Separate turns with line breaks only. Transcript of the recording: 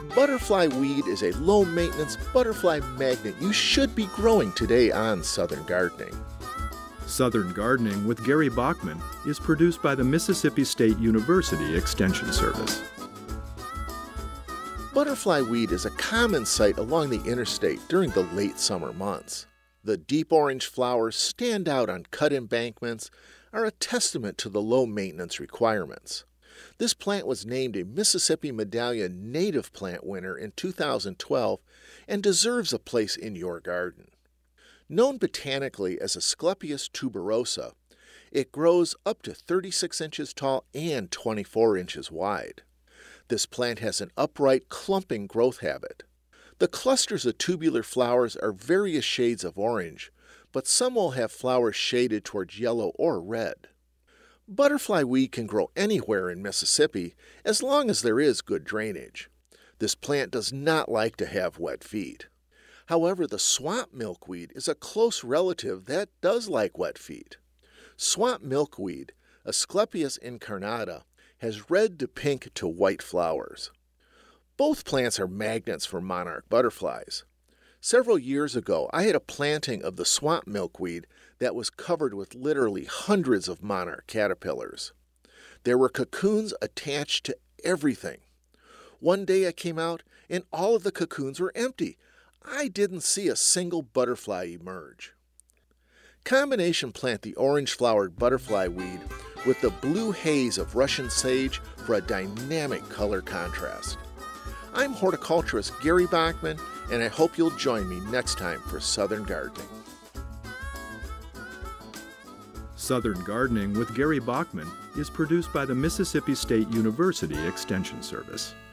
Butterfly weed is a low-maintenance butterfly magnet you should be growing today on Southern Gardening.
Southern Gardening with Gary Bachman is produced by the Mississippi State University Extension Service.
Butterfly weed is a common sight along the interstate during the late summer months. The deep orange flowers stand out on cut embankments, are a testament to the low maintenance requirements. This plant was named a Mississippi Medallion Native Plant winner in 2012 and deserves a place in your garden. Known botanically as Asclepias tuberosa, it grows up to 36 inches tall and 24 inches wide. This plant has an upright, clumping growth habit. The clusters of tubular flowers are various shades of orange, but some will have flowers shaded towards yellow or red. Butterfly weed can grow anywhere in Mississippi as long as there is good drainage. This plant does not like to have wet feet. However, the swamp milkweed is a close relative that does like wet feet. Swamp milkweed, Asclepias incarnata, has red to pink to white flowers. Both plants are magnets for monarch butterflies. Several years ago, I had a planting of the swamp milkweed that was covered with literally hundreds of monarch caterpillars. There were cocoons attached to everything. One day I came out and all of the cocoons were empty. I didn't see a single butterfly emerge. Combination plant the orange-flowered butterfly weed with the blue haze of Russian sage for a dynamic color contrast. I'm horticulturist Gary Bachman, and I hope you'll join me next time for Southern Gardening.
Southern Gardening with Gary Bachman is produced by the Mississippi State University Extension Service.